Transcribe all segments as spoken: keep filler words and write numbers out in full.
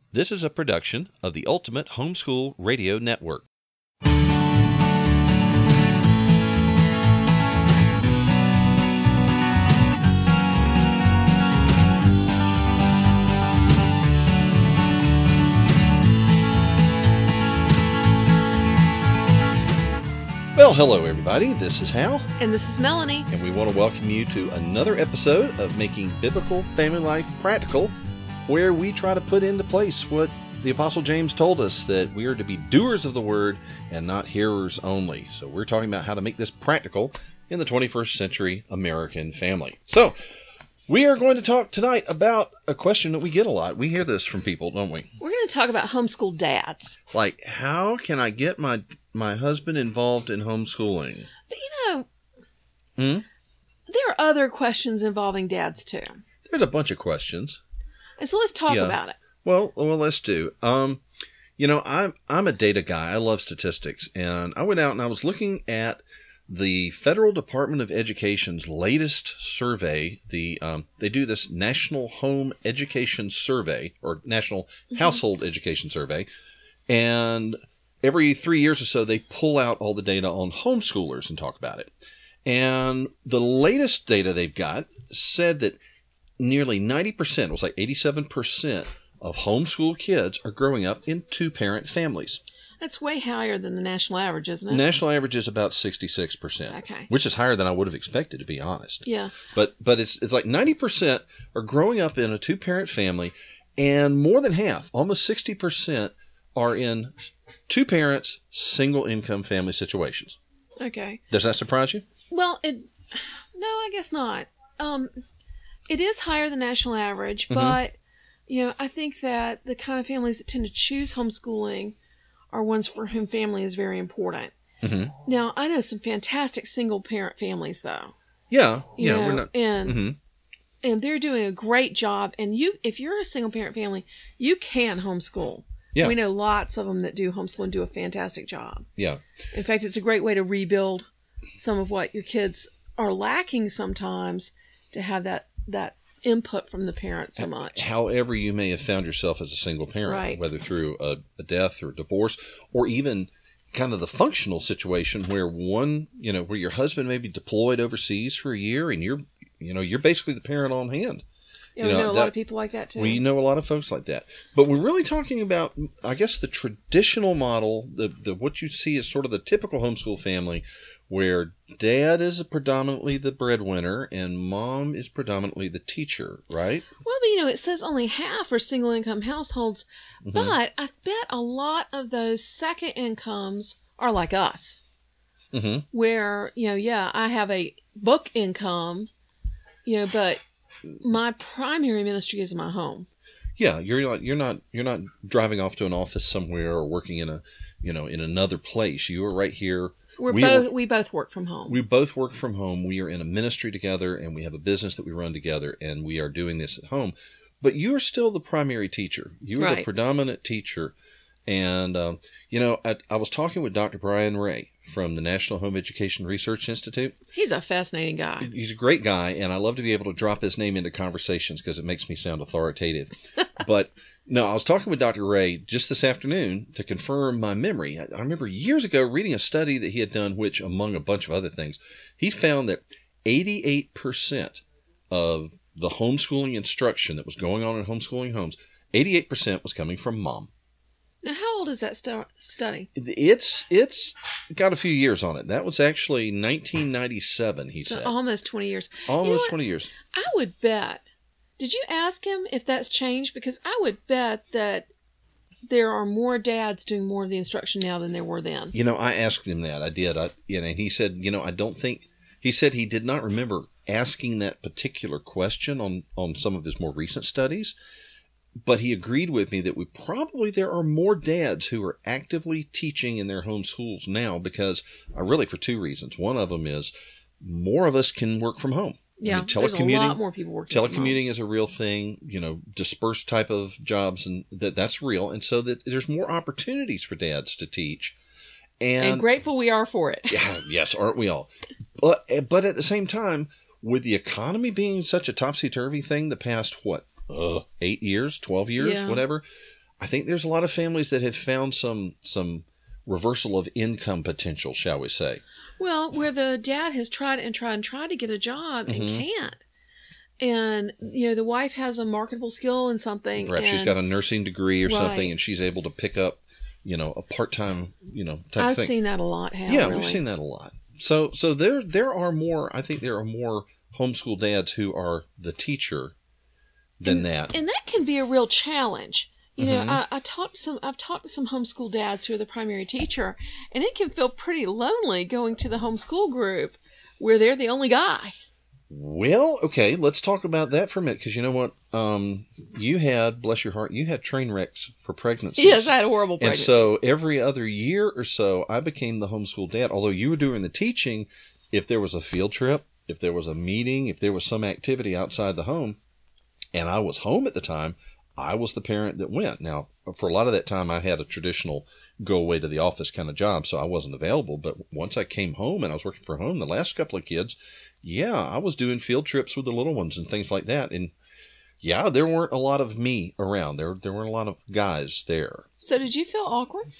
This is a production of the Ultimate Homeschool Radio Network. Well, hello everybody, this is Hal. And this is Melanie. And we want to welcome you to another episode of Making Biblical Family Life Practical, where we try to put into place what the Apostle James told us, that we are to be doers of the word and not hearers only. So we're talking about how to make this practical in the twenty-first century American family. So we are going to talk tonight about a question that we get a lot. We hear this from people, don't we? We're going to talk about homeschool dads. Like, how can I get my my husband involved in homeschooling? But you know, Hmm? there are other questions involving dads too. There's a bunch of questions. And so let's talk Yeah. about it. Well, well, let's do. Um, you know, I'm I'm a data guy. I love statistics, and I went out and I was looking at the Federal Department of Education's latest survey. The um, they do this National Home Education Survey or National mm-hmm. Household Education Survey, and every three years or so they pull out all the data on homeschoolers and talk about it. And the latest data they've got said that nearly ninety percent, it was like eighty-seven percent of homeschool kids are growing up in two-parent families. That's way higher than the national average, isn't it? National average is about sixty-six percent, Okay. which is higher than I would have expected, to be honest. Yeah. But but it's it's like ninety percent are growing up in a two-parent family, and more than half, almost sixty percent, are in two parents, single-income family situations. Okay. Does that surprise you? Well, it no, I guess not. Um, it is higher than national average, Mm-hmm. but you know, I think that the kind of families that tend to choose homeschooling are ones for whom family is very important. Mm-hmm. Now, I know some fantastic single-parent families, though. Yeah. You Yeah. know, We're not. and Mm-hmm. and they're doing a great job. And you, if you're a single-parent family, you can homeschool. Yeah. We know lots of them that do homeschool and do a fantastic job. Yeah. In fact, it's a great way to rebuild some of what your kids are lacking sometimes, to have that that input from the parents so much. However you may have found yourself as a single parent, Right. whether through a, a death or a divorce, or even kind of the functional situation where one, you know, where your husband may be deployed overseas for a year and you're, you know, you're basically the parent on hand. Yeah, you we know, know a that- lot of people like that too. We know a lot of folks like that. But we're really talking about, I guess, the traditional model, the, the what you see as sort of the typical homeschool family, where dad is predominantly the breadwinner and mom is predominantly the teacher, right? Well, but you know, it says only half are single income households, Mm-hmm. but I bet a lot of those second incomes are like us, Mm-hmm. where, you know, yeah, I have a book income, you know, but my primary ministry is my home. Yeah, you're not you're not you're not driving off to an office somewhere or working in a you know in another place. You are right here. We're we both work- we both work from home. We both work from home. We are in a ministry together, and we have a business that we run together, and we are doing this at home. But you are still the primary teacher. You are the Right. predominant teacher. And, um, you know, I, I was talking with Doctor Brian Ray from the National Home Education Research Institute. He's a fascinating guy. He's a great guy, and I love to be able to drop his name into conversations because it makes me sound authoritative. But, no, I was talking with Doctor Ray just this afternoon to confirm my memory. I, I remember years ago reading a study that he had done, which, among a bunch of other things, he found that eighty-eight percent of the homeschooling instruction that was going on in homeschooling homes, eighty-eight percent was coming from mom. Now, how old is that stu- study? It's it's got a few years on it. That was actually nineteen ninety-seven, he So said. almost twenty years. Almost You know what? twenty years. I would bet. Did you ask him if that's changed? Because I would bet that there are more dads doing more of the instruction now than there were then. You know, I asked him that. I did. I, you know, and he said, you know, I don't think, he said he did not remember asking that particular question on, on some of his more recent studies, but he agreed with me that we probably, there are more dads who are actively teaching in their home schools now because, uh, really for two reasons. One of them is more of us can work from home. Yeah, I mean, there's a telecommuting, lot more people working from home. telecommuting is a real thing, you know, dispersed type of jobs, and that that's real. And so that there's more opportunities for dads to teach. And, And grateful we are for it. yeah, yes, aren't we all? But but at the same time, with the economy being such a topsy-turvy thing the past, what, uh, eight years, twelve years, Yeah. whatever, I think there's a lot of families that have found some some reversal of income potential, shall we say. Well, where the dad has tried and tried and tried to get a job and Mhm. can't. And, you know, the wife has a marketable skill in something. Perhaps and she's got a nursing degree or Right. something, and she's able to pick up, you know, a part-time, you know, type I've of thing. seen that a lot, Hal, yeah, really. we've seen that a lot. So, so there, there are more. I think there are more homeschool dads who are the teacher than and, that. And that can be a real challenge. You know, Mhm. I, I talked to some. I've talked to some homeschool dads who are the primary teacher, and it can feel pretty lonely going to the homeschool group where they're the only guy. Well, okay, let's talk about that for a minute, because you know what? Um, you had, bless your heart, you had train wrecks for pregnancies. Yes, I had horrible And pregnancies. so every other year or so, I became the homeschool dad. Although you were doing the teaching, if there was a field trip, if there was a meeting, if there was some activity outside the home, and I was home at the time, I was the parent that went. Now, for a lot of that time, I had a traditional go away to the office kind of job, so I wasn't available. But once I came home and I was working from home, the last couple of kids, yeah, I was doing field trips with the little ones and things like that. And yeah, there weren't a lot of me around. There, there weren't a lot of guys there. So did you feel awkward?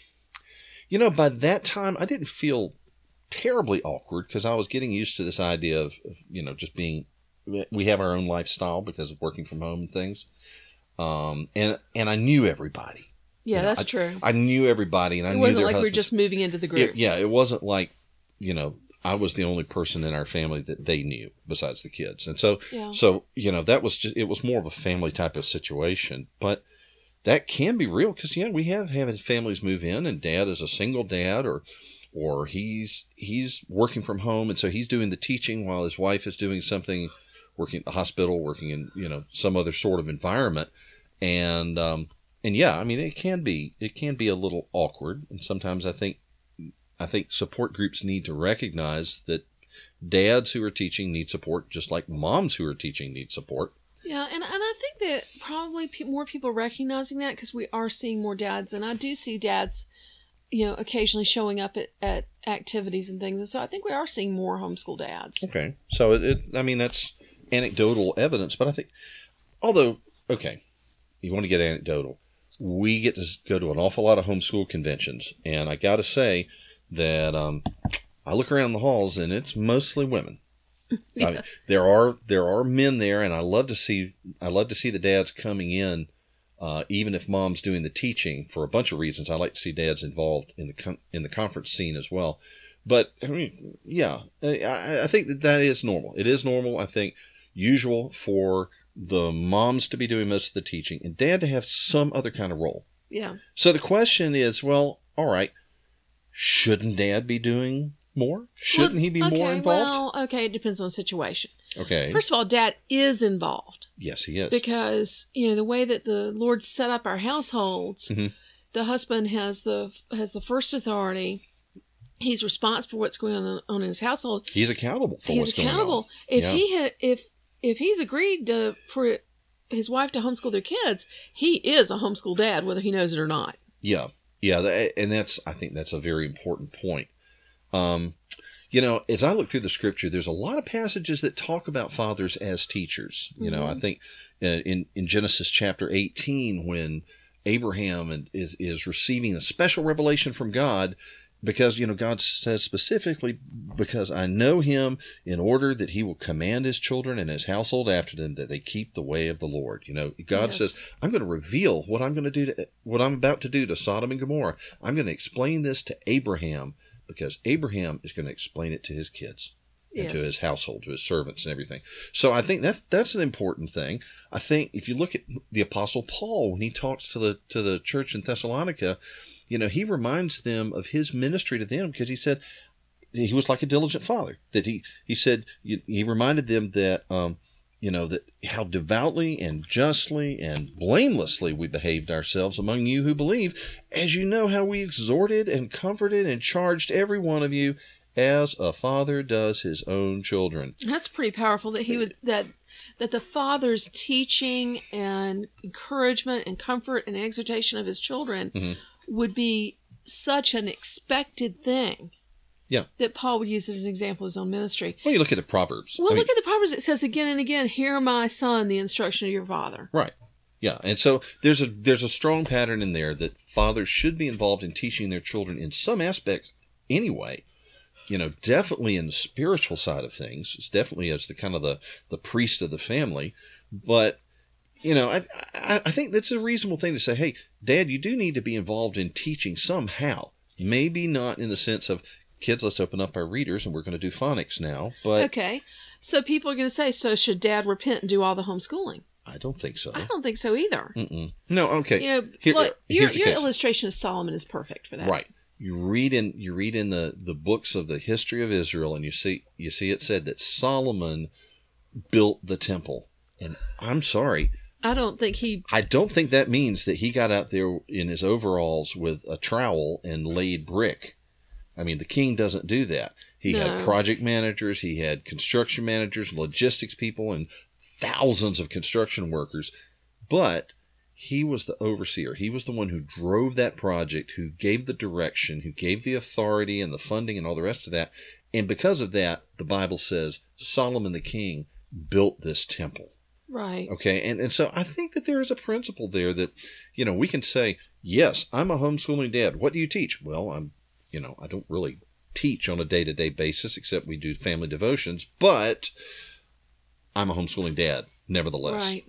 You know, by that time, I didn't feel terribly awkward because I was getting used to this idea of, of, you know, just being, we have our own lifestyle because of working from home and things. Um, and, and I knew everybody. Yeah, You know, that's I, true. I knew everybody, and I It knew wasn't their like we were husbands. just moving into the group. It, yeah, it wasn't like, you know, I was the only person in our family that they knew besides the kids. And so, Yeah. so, you know, that was just, it was more of a family type of situation, but that can be real because, yeah, we have had families move in and dad is a single dad or, or he's, he's working from home. And so he's doing the teaching while his wife is doing something, working at the hospital, working in, you know, some other sort of environment. And, um, and yeah, I mean, it can be, it can be a little awkward. And sometimes I think, I think support groups need to recognize that dads who are teaching need support, just like moms who are teaching need support. Yeah, and, and I think that probably pe- more people recognizing that because we are seeing more dads, and I do see dads, you know, occasionally showing up at, at activities and things, and so I think we are seeing more homeschool dads. Okay. So, it, it I mean, that's anecdotal evidence, but I think, although, okay, you want to get anecdotal, we get to go to an awful lot of homeschool conventions, and I got to say that um, I look around the halls, and it's mostly women. Yeah. I mean, there are there are men there, and I love to see I love to see the dads coming in, uh, even if mom's doing the teaching for a bunch of reasons. I like to see dads involved in the con- in the conference scene as well. But I mean, yeah, I, I think that that is normal. It is normal. I think usual for the moms to be doing most of the teaching and dad to have some other kind of role. Yeah. So the question is, well, all right, shouldn't dad be doing more? Shouldn't Well, he be okay, more involved? Well, okay, it depends on the situation. Okay. First of all, dad is involved Yes, he is. because, you know, the way that the Lord set up our households, Mhm. the husband has the has the first authority. He's responsible for what's going on on in his household. He's accountable for He's what's going on. accountable. If Yeah. he ha- if if he's agreed to for his wife to homeschool their kids, he is a homeschool dad, whether he knows it or not. Yeah, yeah, that, and that's I think that's a very important point. Um, you know, as I look through the scripture, there's a lot of passages that talk about fathers as teachers. You know, I Mhm. think uh, in in Genesis chapter eighteen, when Abraham and- is is receiving a special revelation from God, because you know God says specifically, because I know him, in order that he will command his children and his household after them that they keep the way of the Lord. You know, God Yes. says, I'm going to reveal what I'm going to do to what I'm about to do to Sodom and Gomorrah. I'm going to explain this to Abraham because Abraham is going to explain it to his kids and Yes. to his household, to his servants and everything. So I think that's that's an important thing. I think if you look at the Apostle Paul, when he talks to the to the church in Thessalonica, you know, he reminds them of his ministry to them because he said he was like a diligent father. That he he said he reminded them that um, you know that how devoutly and justly and blamelessly we behaved ourselves among you who believe, as you know how we exhorted and comforted and charged every one of you as a father does his own children. That's pretty powerful that he would that that the father's teaching and encouragement and comfort and exhortation of his children Mhm. would be such an expected thing. Yeah. That Paul would use as an example of his own ministry. Well, you look at the Proverbs. Well, I mean, look at the Proverbs. It says again and again, "Hear, my son, the instruction of your father." right. Yeah, and so there's a there's a strong pattern in there that fathers should be involved in teaching their children in some aspects anyway. You know, definitely in the spiritual side of things. It's definitely as the kind of the, the priest of the family. But, you know, I, I I think that's a reasonable thing to say, hey, Dad, you do need to be involved in teaching somehow. Maybe not in the sense of, kids, let's open up our readers and we're going to do phonics now. But Okay. So people are going to say, so should Dad repent and do all the homeschooling? I don't think so. I don't think so either. Mm-mm. No, okay. You know, Here- look, your, here's the your case. illustration of Solomon is perfect for that. Right. You read in you read in the, the books of the history of Israel, and you see you see it said that Solomon built the temple. And I'm sorry, I don't think he. I don't think that means that he got out there in his overalls with a trowel and laid brick. I mean, the king doesn't do that. He No. had project managers, he had construction managers, logistics people, and thousands of construction workers. But he was the overseer. He was the one who drove that project, who gave the direction, who gave the authority and the funding and all the rest of that. And because of that, the Bible says Solomon the king built this temple. Right. Okay, and, and so I think that there is a principle there that, you know, we can say, yes, I'm a homeschooling dad. What do you teach? Well, I'm, you know, I don't really teach on a day-to-day basis, except we do family devotions, but I'm a homeschooling dad, nevertheless. Right.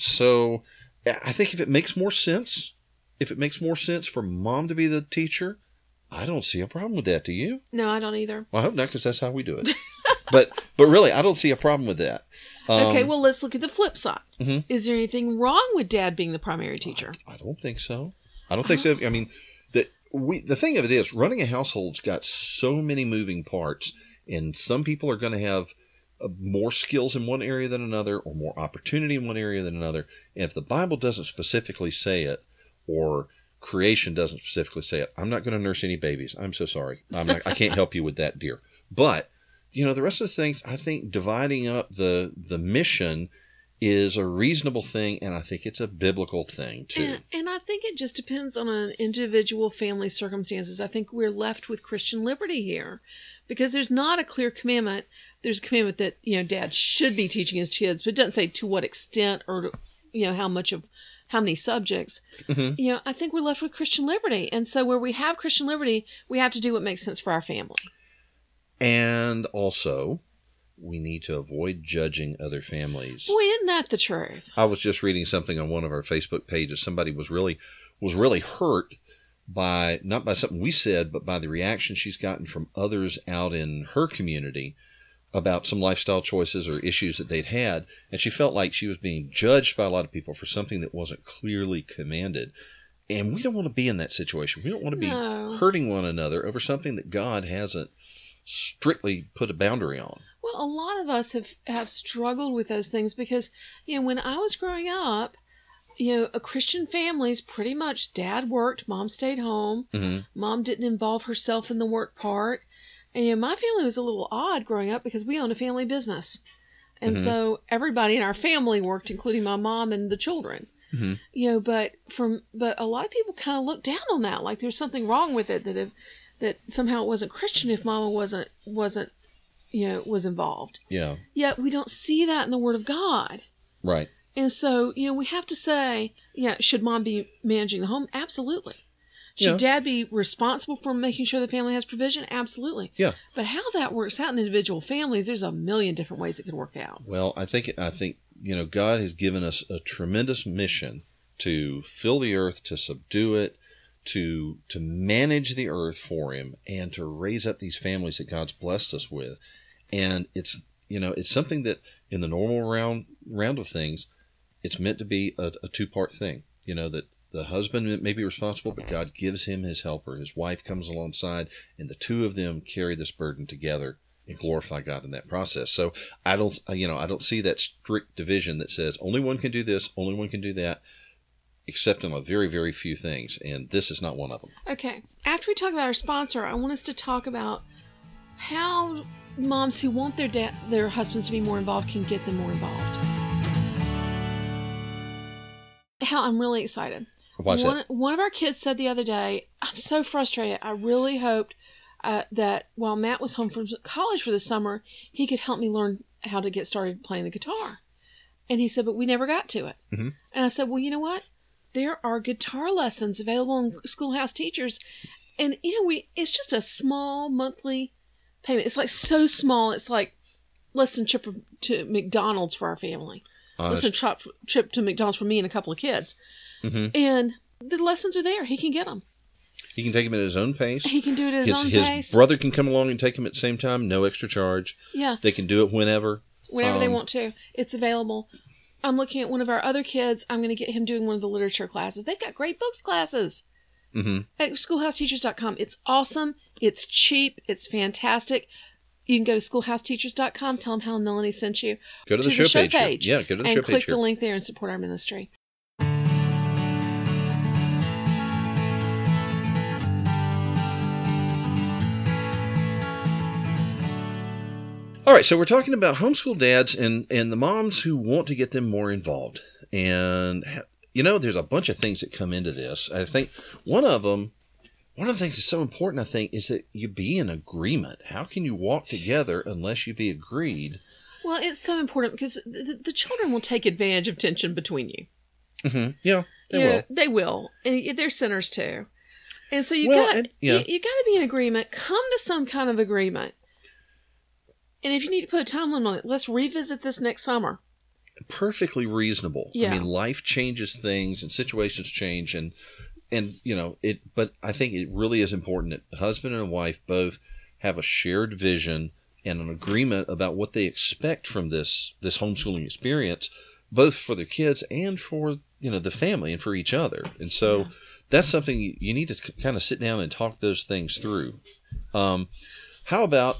So I think if it makes more sense, if it makes more sense for mom to be the teacher, I don't see a problem with that. Do you? No, I don't either. Well, I hope not, because that's how we do it. but but really, I don't see a problem with that. Um, Okay, well, let's look at the flip side. Mhm. Is there anything wrong with Dad being the primary teacher? I don't think so. I don't think so. I mean, the we the thing of it is, running a household's got so many moving parts, and some people are going to have uh, more skills in one area than another, or more opportunity in one area than another. And if the Bible doesn't specifically say it, or creation doesn't specifically say it, I'm not going to nurse any babies. I'm so sorry. I'm not, I can't help you with that, dear. But you know, the rest of the things, I think dividing up the the mission is a reasonable thing, and I think it's a biblical thing too. And, and I think it just depends on an individual family circumstances. I think we're left with Christian liberty here because there's not a clear commandment. There's a commandment that, you know, Dad should be teaching his kids, but it doesn't say to what extent or, to, you know, how much of how many subjects. Mhm. You know, I think we're left with Christian liberty. And so where we have Christian liberty, we have to do what makes sense for our family. And also, we need to avoid judging other families. Boy, isn't that the truth? I was just reading something on one of our Facebook pages. Somebody was really was really hurt by, not by something we said, but by the reaction she's gotten from others out in her community about some lifestyle choices or issues that they'd had. And she felt like she was being judged by a lot of people for something that wasn't clearly commanded. And we don't want to be in that situation. We don't want to be No. hurting one another over something that God hasn't strictly put a boundary on. Well, a lot of us have, have struggled with those things because, you know, when I was growing up, you know, a Christian family's pretty much Dad worked, Mom stayed home. Mm-hmm. Mom didn't involve herself in the work part. And, you know, my family was a little odd growing up because we owned a family business. And Mhm. so everybody in our family worked, including my mom and the children. Mhm. You know, but from but a lot of people kind of look down on that, like there's something wrong with it, that if that somehow it wasn't Christian if Mama wasn't wasn't you know was involved. Yeah, Yet we don't see that in the Word of God. right. And so, you know, we have to say, yeah, should Mom be managing the home? Absolutely. Should Yeah. Dad be responsible for making sure the family has provision? Absolutely. Yeah. But how that works out in individual families, there's a million different ways it could work out. Well, I think I think you know God has given us a tremendous mission to fill the earth, to subdue it, to to manage the earth for Him, and to raise up these families that God's blessed us with. And it's you know it's something that in the normal round round of things, it's meant to be a, a two part thing. You know that the husband may be responsible, but God gives him his helper. His wife comes alongside, and the two of them carry this burden together and glorify God in that process. So I don't, you know, I don't see that strict division that says only one can do this, only one can do that, except in a very, very few things, and this is not one of them. Okay. After we talk about our sponsor, I want us to talk about how moms who want their da- their husbands to be more involved can get them more involved. How I'm really excited. Watch one, that. one of our kids said the other day, I'm so frustrated. I really hoped uh, that while Matt was home from college for the summer, he could help me learn how to get started playing the guitar. And he said, but we never got to it. Mm-hmm. And I said, well, you know what? There are guitar lessons available on Schoolhouse Teachers. And, you know, we it's just a small monthly payment. It's like so small. It's like less than trip to McDonald's for our family. Honest. Less than trip, trip to McDonald's for me and a couple of kids. Mm-hmm. And the lessons are there. He can get them. He can take him at his own pace. He can do it at his, his own his pace. His brother can come along and take him at the same time. No extra charge. Yeah. They can do it whenever. Whenever um, they want to. It's available. I'm looking at one of our other kids. I'm going to get him doing one of the literature classes. They've got great books classes mm-hmm. at schoolhouse teachers dot com. It's awesome. It's cheap. It's fantastic. You can go to schoolhouse teachers dot com. Tell them how Melanie sent you. Go to the, to show, the show page. page. Here. Yeah, go to the and show click page here. the link there and support our ministry. All right, so we're talking about homeschool dads and, and the moms who want to get them more involved. And, you know, there's a bunch of things that come into this. I think one of them, one of the things that's so important, I think, is that you be in agreement. How can you walk together unless you be agreed? Well, it's so important because the, the children will take advantage of tension between you. Mm-hmm. Yeah, they you will. Know, they will. And they're sinners too. And so you Well, got and- yeah. you, you got to be in agreement. Come to some kind of agreement. And if you need to put a time limit on it, let's revisit this next summer. Perfectly reasonable. Yeah. I mean, life changes things and situations change, and and you know it. But I think it really is important that the husband and wife both have a shared vision and an agreement about what they expect from this this homeschooling experience, both for their kids and for you know the family and for each other. And so Yeah. that's something you, you need to c- kind of sit down and talk those things through. Um, how about?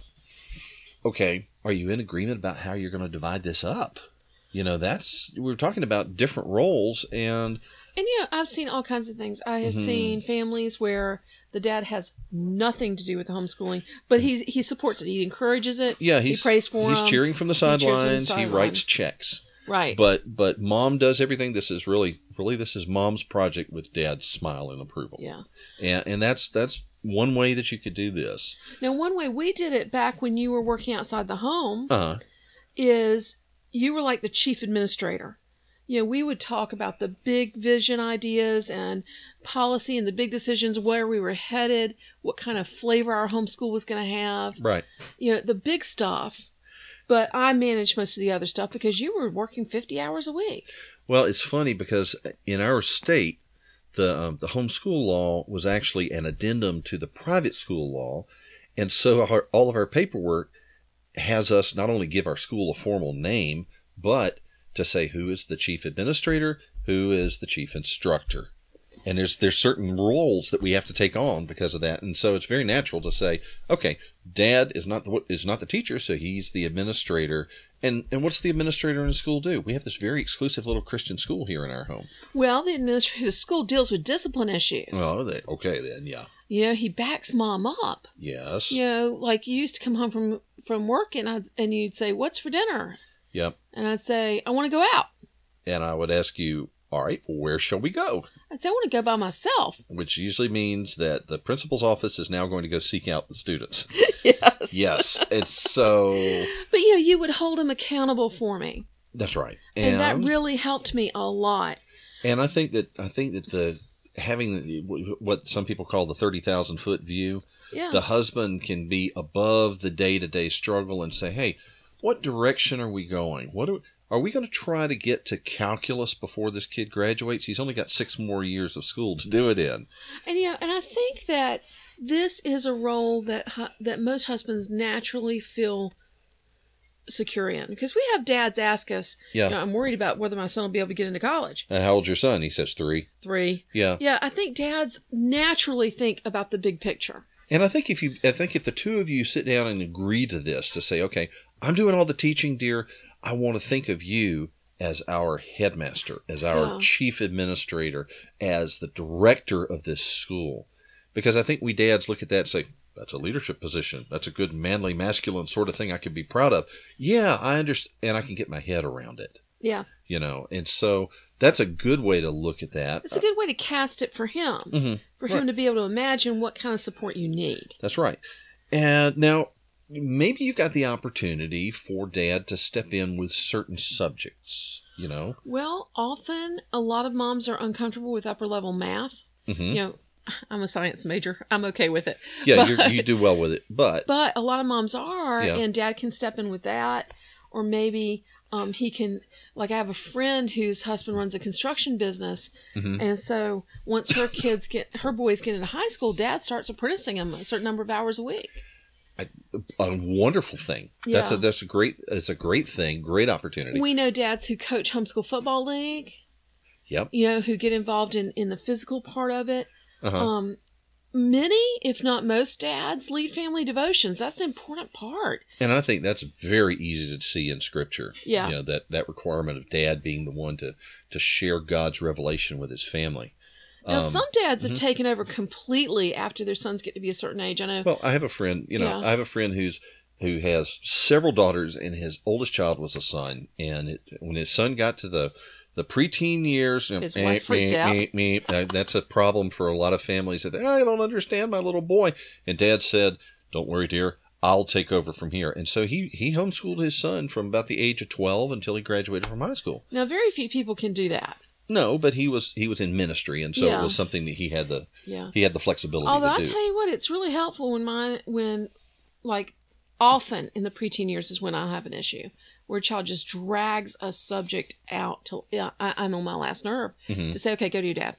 Okay, are you in agreement about how you're going to divide this up? You know, that's, we're talking about different roles and... And, you know, I've seen all kinds of things. I have Mhm. seen families where the dad has nothing to do with the homeschooling, but he he supports it. He encourages it. Yeah, he's, he prays for he's them. cheering from the He cheers from the sidelines. He sideline. writes checks. Right. But but mom does everything. This is really, really, this is mom's project with dad's smile and approval. Yeah. And, and that's that's one way that you could do this. Now, one way we did it back when you were working outside the home Uh-huh. is you were like the chief administrator. You know, we would talk about the big vision ideas and policy and the big decisions, where we were headed, what kind of flavor our homeschool was going to have, Right. you know, the big stuff. But I managed most of the other stuff because you were working fifty hours a week. Well, it's funny because in our state, the um, the homeschool law was actually an addendum to the private school law, and so our, all of our paperwork has us not only give our school a formal name, but to say who is the chief administrator, who is the chief instructor. And there's there's certain roles that we have to take on because of that, and so it's very natural to say, okay, Dad is not the is not the teacher, so he's the administrator. And and what's the administrator in the school do? We have this very exclusive little Christian school here in our home. Well, the administrator of the school deals with discipline issues. Oh, they, okay then, yeah, You know, he backs mom up. yes, You know, like you used to come home from from work and I and you'd say, "What's for dinner?" yep. And I'd say, "I want to go out." And I would ask you, all right, well, where shall we go? I'd say, "I want to go by myself." Which usually means that the principal's office is now going to go seek out the students. Yes. Yes, it's so. But you know, you would hold him accountable for me, That's right, and, that really helped me a lot. And I think that I think that the having the, what some people call the thirty thousand foot view, Yeah. the husband can be above the day to day struggle and say, "Hey, what direction are we going? What are, are we going to try to get to calculus before this kid graduates? He's only got six more years of school to do it in." And you know, and I think that this is a role that hu- that most husbands naturally feel secure in, because we have dads ask us, Yeah. you know, "I'm worried about whether my son will be able to get into college." And how old's your son? He says three. Three. Yeah. Yeah, I think dads naturally think about the big picture. And I think if you, I think if the two of you sit down and agree to this, to say, okay, I'm doing all the teaching, dear. I want to think of you as our headmaster, as our Yeah. chief administrator, as the director of this school. Because I think we dads look at that and say, that's a leadership position. That's a good manly, masculine sort of thing I can be proud of. Yeah, I understand. And I can get my head around it, Yeah. you know. And so that's a good way to look at that. It's a good way to cast it for him, Mhm. for him Right. to be able to imagine what kind of support you need. That's right. And now, maybe you've got the opportunity for Dad to step in with certain subjects. you know? Well, often a lot of moms are uncomfortable with upper level math. Mm-hmm. You know, I'm a science major. I'm okay with it. Yeah, but, you're, you do well with it. But but a lot of moms are, yeah. and dad can step in with that. Or maybe um, he can, like I have a friend whose husband runs a construction business. Mm-hmm. And so once her kids get, her boys get into high school, dad starts apprenticing them a certain number of hours a week. A, a wonderful thing. Yeah. That's a that's a great it's a great thing, great opportunity. We know dads who coach homeschool football league. Yep. You know, who get involved in, in the physical part of it. Uh-huh. Um, many, if not most dads, lead family devotions. That's an important part. And I think that's very easy to see in Scripture. Yeah. You know, that, that requirement of dad being the one to, to share God's revelation with his family. Now, Um, some dads have mhm. taken over completely after their sons get to be a certain age. I know. Well, I have a friend, you know, Yeah. I have a friend who's who has several daughters, and his oldest child was a son. And it, when his son got to the the preteen years, you know, His wife freaked out. me, me, uh, that's a problem for a lot of families. That I don't understand my little boy. And Dad said, "Don't worry, dear. I'll take over from here." And so he he homeschooled his son from about the age of twelve until he graduated from high school. Now, very few people can do that. No, but he was he was in ministry, and so Yeah. it was something that he had the Yeah. he had the flexibility Although to I do. tell you what, it's really helpful when my when like often in the preteen years is when I have an issue where a child just drags a subject out till yeah, I, I'm on my last nerve Mhm. to say, okay, go to your dad.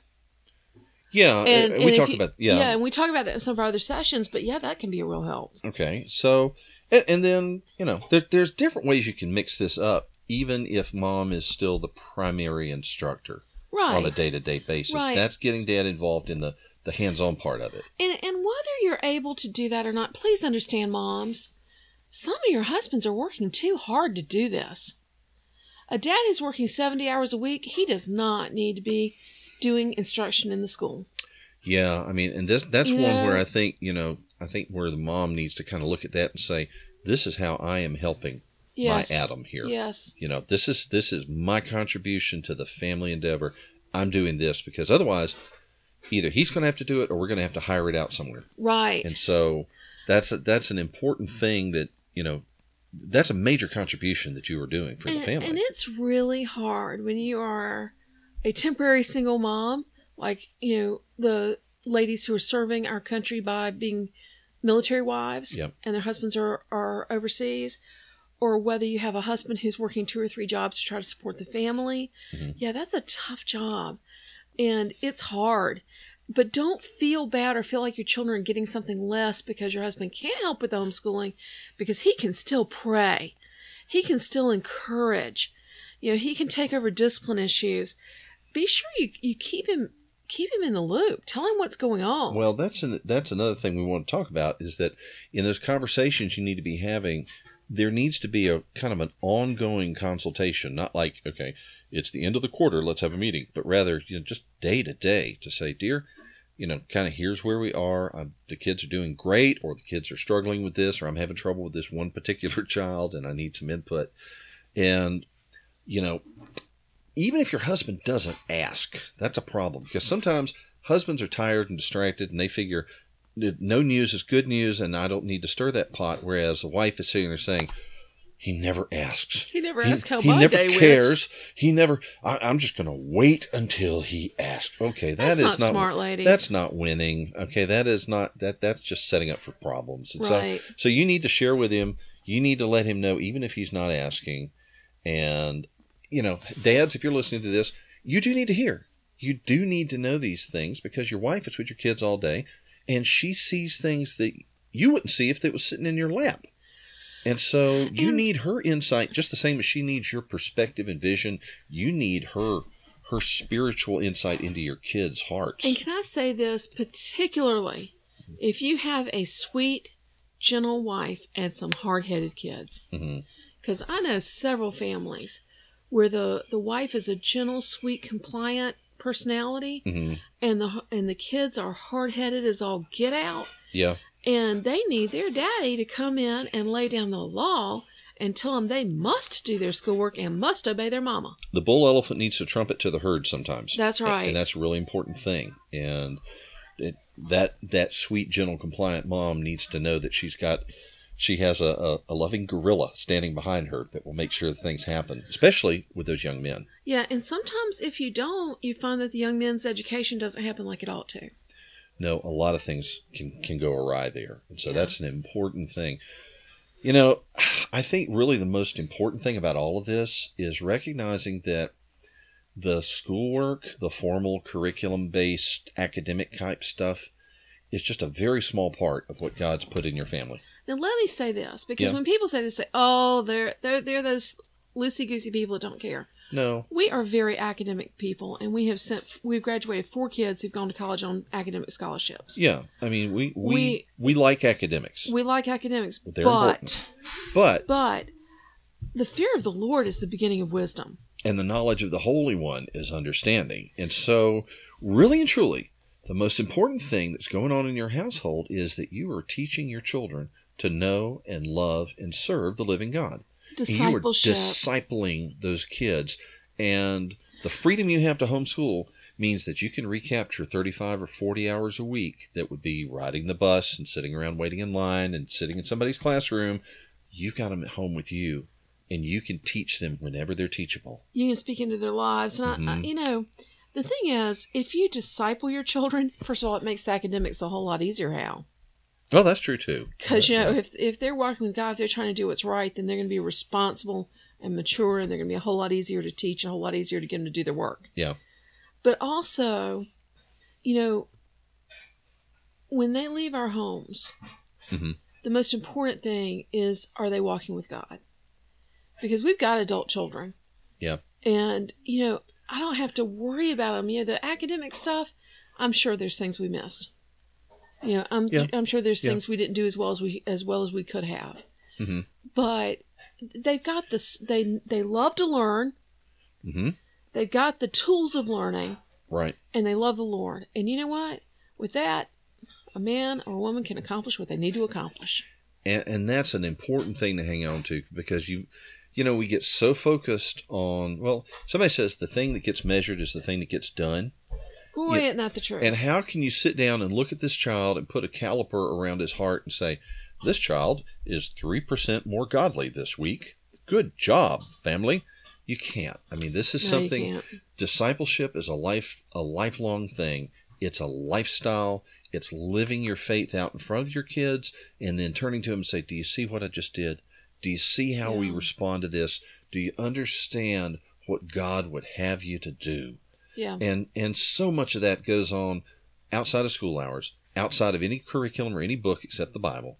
Yeah, And, uh, and we if talk you- about yeah. yeah, and we talk about that in some of our other sessions. But yeah, that can be a real help. Okay, so and, and then you know there, there's different ways you can mix this up, even if mom is still the primary instructor Right. on a day-to-day basis. Right. That's getting dad involved in the the hands-on part of it. And and whether you're able to do that or not, please understand, moms, some of your husbands are working too hard to do this. A dad who's working seventy hours a week, he does not need to be doing instruction in the school. Yeah, I mean, and this that's You one know- where I think you know I think where the mom needs to kind of look at that and say, this is how I am helping Yes. my Adam here. Yes. You know, this is this is my contribution to the family endeavor. I'm doing this because otherwise, either he's going to have to do it or we're going to have to hire it out somewhere. Right. And so that's a, that's an important thing that you know that's a major contribution that you are doing for and, the family. and it's really hard when you are a temporary single mom, like, you know, the ladies who are serving our country by being military wives Yep. and their husbands are, are overseas, or whether you have a husband who's working two or three jobs to try to support the family. Mhm. Yeah, that's a tough job. And it's hard. But don't feel bad or feel like your children are getting something less because your husband can't help with the homeschooling, because he can still pray. He can still encourage. You know, he can take over discipline issues. Be sure you, you keep him keep him in the loop. Tell him what's going on. Well, that's an, that's another thing we want to talk about is that in those conversations you need to be having, there needs to be a kind of an ongoing consultation, not like, okay, it's the end of the quarter, let's have a meeting, but rather, you know, just day to day to say, dear, you know, kind of here's where we are. Um, the kids are doing great, or the kids are struggling with this, or I'm having trouble with this one particular child and I need some input. And, you know, even if your husband doesn't ask, that's a problem, because sometimes husbands are tired and distracted and they figure no news is good news and I don't need to stir that pot. Whereas the wife is sitting there saying, he never asks. he never He, asked how he my never day went. cares. He never, I, I'm just going to wait until he asks. Okay, that That's is not not smart, ladies. That's not winning. Okay, that is not, that. that's just setting up for problems. And Right. so, so you need to share with him. You need to let him know, even if he's not asking. And, you know, dads, if you're listening to this, you do need to hear. You do need to know these things, because your wife is with your kids all day and she sees things that you wouldn't see if it was sitting in your lap. And so you And- need her insight just the same as she needs your perspective and vision. You need her her spiritual insight into your kids' hearts. And can I say this particularly if you have a sweet, gentle wife and some hard-headed kids? hmm Because I know several families where the, the wife is a gentle, sweet, compliant personality, hmm and the and the kids are hard-headed as all get out, Yeah. and they need their daddy to come in and lay down the law and tell them they must do their schoolwork and must obey their mama. The bull elephant needs to trumpet to the herd sometimes. That's And- right. And that's a really important thing. And it, that that sweet, gentle, compliant mom needs to know that she's got she has a, a, a loving gorilla standing behind her that will make sure that things happen, especially with those young men. Yeah, and sometimes if you don't, you find that the young men's education doesn't happen like it ought to. No, a lot of things can, can go awry there. And so Yeah. that's an important thing. You know, I think really the most important thing about all of this is recognizing that the schoolwork, the formal curriculum-based academic type stuff is just a very small part of what God's put in your family. Now let me say this, because Yeah. when people say this, they say, "Oh, they're they're they're those loosey-goosey people that don't care." No. We are very academic people, and we have sent we've graduated four kids who've gone to college on academic scholarships. Yeah. I mean, we we, We- we like academics. We like academics, They're but important. But, but the fear of the Lord is the beginning of wisdom. and the knowledge of the Holy One is understanding. And so, really and truly, the most important thing that's going on in your household is that you are teaching your children to know and love and serve the living God. And you are Discipleship. discipling those kids. And the freedom you have to homeschool means that you can recapture thirty-five or forty hours a week that would be riding the bus and sitting around waiting in line and sitting in somebody's classroom. You've got them at home with you, and you can teach them whenever they're teachable. You can speak into their lives. And, I, I, Mhm. you know, the thing is, if you disciple your children, first of all, it makes the academics a whole lot easier, Hal. Oh, that's true, too. Because, you know, Yeah. if, if they're walking with God, if they're trying to do what's right, then they're going to be responsible and mature, and they're going to be a whole lot easier to teach, and a whole lot easier to get them to do their work. Yeah. But also, you know, when they leave our homes, Mhm. the most important thing is, are they walking with God? Because we've got adult children. Yeah. And, you know, I don't have to worry about them. You know, the academic stuff, I'm sure there's things we missed. You know, I'm Yeah. I'm sure there's Yeah. things we didn't do as well as we as well as we could have. Mm-hmm. But they've got this. They they love to learn. Mm-hmm. They've got the tools of learning, Right. and they love the Lord. And you know what? With that, a man or a woman can accomplish what they need to accomplish. And, and that's an important thing to hang on to, because you, you know, we get so focused on, well, somebody says the thing that gets measured is the thing that gets done. Boy, Yeah. ain't that the truth? And how can you sit down and look at this child and put a caliper around his heart and say, this child is three percent more godly this week. Good job, family. You can't. I mean, this is No, you something, can't. discipleship is a life, a lifelong thing. It's a lifestyle. It's living your faith out in front of your kids and then turning to them and say, do you see what I just did? Do you see how we Yeah. respond to this? Do you understand what God would have you to do? Yeah. And and so much of that goes on outside of school hours, outside of any curriculum or any book except the Bible.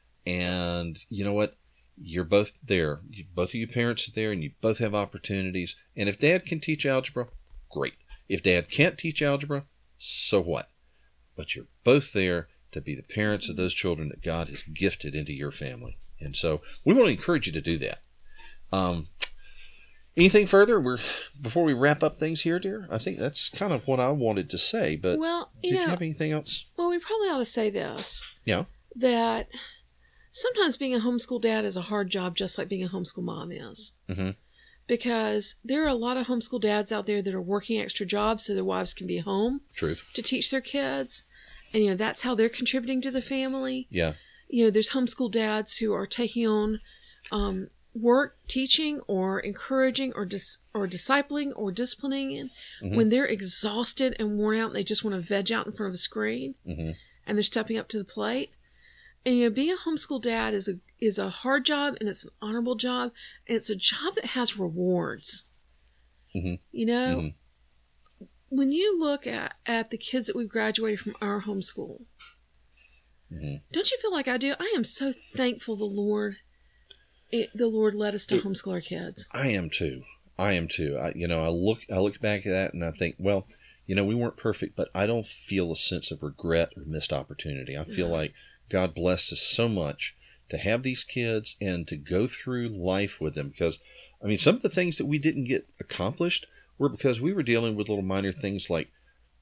And you know what? You're both there. You, both of you parents are there, and you both have opportunities. And if Dad can teach algebra, great. If Dad can't teach algebra, so what? But you're both there to be the parents of those children that God has gifted into your family. And so we want to encourage you to do that. Um, anything further? We're before we wrap up things here, dear? I think that's kind of what I wanted to say. But Well, you did know, you have anything else? well, we probably ought to say this, Yeah. that sometimes being a homeschool dad is a hard job, just like being a homeschool mom is. Mm-hmm. Because there are a lot of homeschool dads out there that are working extra jobs so their wives can be home Truth. to teach their kids. And, you know, that's how they're contributing to the family. Yeah. You know, there's homeschool dads who are taking on um, work, teaching, or encouraging, or dis- or discipling, or disciplining. And Mhm. when they're exhausted and worn out, and they just want to veg out in front of a screen, Mm-hmm. and they're stepping up to the plate. And you know, being a homeschool dad is a is a hard job, and it's an honorable job, and it's a job that has rewards. Mm-hmm. You know, Mm-hmm. when you look at, at the kids that we've graduated from our homeschool, Mm-hmm. don't you feel like I do? I am so thankful the Lord, it, the Lord led us to It- homeschool our kids. I am too. I am too. I, you know, I look, I look back at that and I think, well, you know, we weren't perfect, but I don't feel a sense of regret or missed opportunity. I feel No. like God blessed us so much to have these kids and to go through life with them. Because, I mean, some of the things that we didn't get accomplished were because we were dealing with little minor things like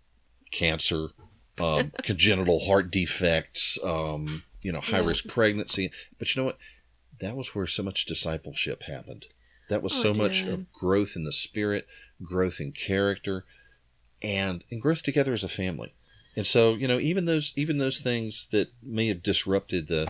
cancer, um, congenital heart defects, um, you know, high risk pregnancy. But you know what? That was where so much discipleship happened. That was Oh, so it much did. of growth in the spirit, growth in character, and and growth together as a family. And so, you know, even those even those things that may have disrupted the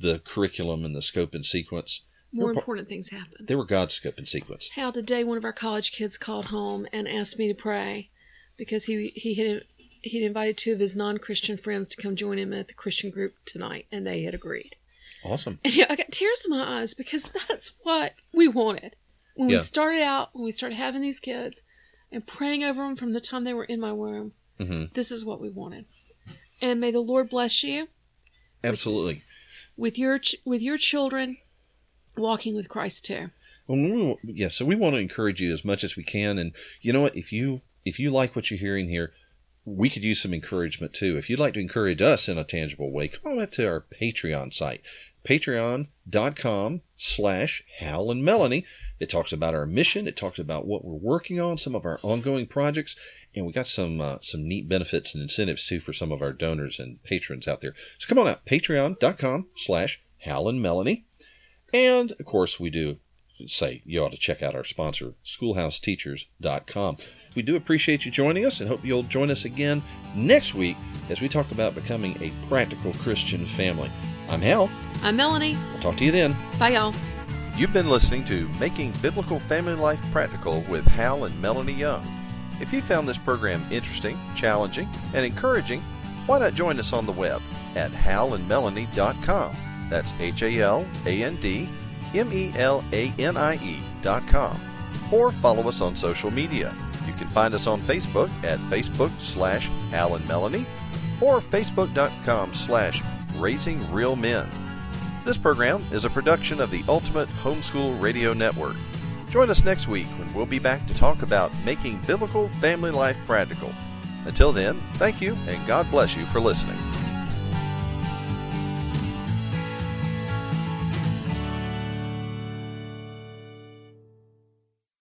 the curriculum and the scope and sequence. More They were, important things happen. they were God's scope and sequence. How today one of our college kids called home and asked me to pray because he he had he'd invited two of his non-Christian friends to come join him at the Christian group tonight, and they had agreed. Awesome. And yeah, I got tears in my eyes because that's what we wanted when Yeah. we started out, when we started having these kids and praying over them from the time they were in my womb. Mm-hmm. This is what we wanted. And may the Lord bless you. Absolutely. With, with your ch- with your children walking with Christ too. Well, we, yeah, so we want to encourage you as much as we can. And you know what? If you if you like what you're hearing here, we could use some encouragement too. If you'd like to encourage us in a tangible way, come on up to our Patreon site, patreon.com slash Hal and Melanie. It talks about our mission. It talks about what we're working on, some of our ongoing projects, and we got some uh, some neat benefits and incentives too for some of our donors and patrons out there. So come on out, patreon.com slash Hal and Melanie. And, of course, we do say you ought to check out our sponsor, schoolhouse teachers dot com. We do appreciate you joining us and hope you'll join us again next week as we talk about becoming a practical Christian family. I'm Hal. I'm Melanie. We'll talk to you then. Bye, y'all. You've been listening to Making Biblical Family Life Practical with Hal and Melanie Young. If you found this program interesting, challenging, and encouraging, why not join us on the web at hal and melanie dot com. That's H A L A N D M E L A N I E dot com. Or follow us on social media. You can find us on Facebook at Facebook slash Hal and Melanie or Facebook.com slash Raising Real Men. This program is a production of the Ultimate Homeschool Radio Network. Join us next week when we'll be back to talk about making biblical family life practical. Until then, thank you and God bless you for listening.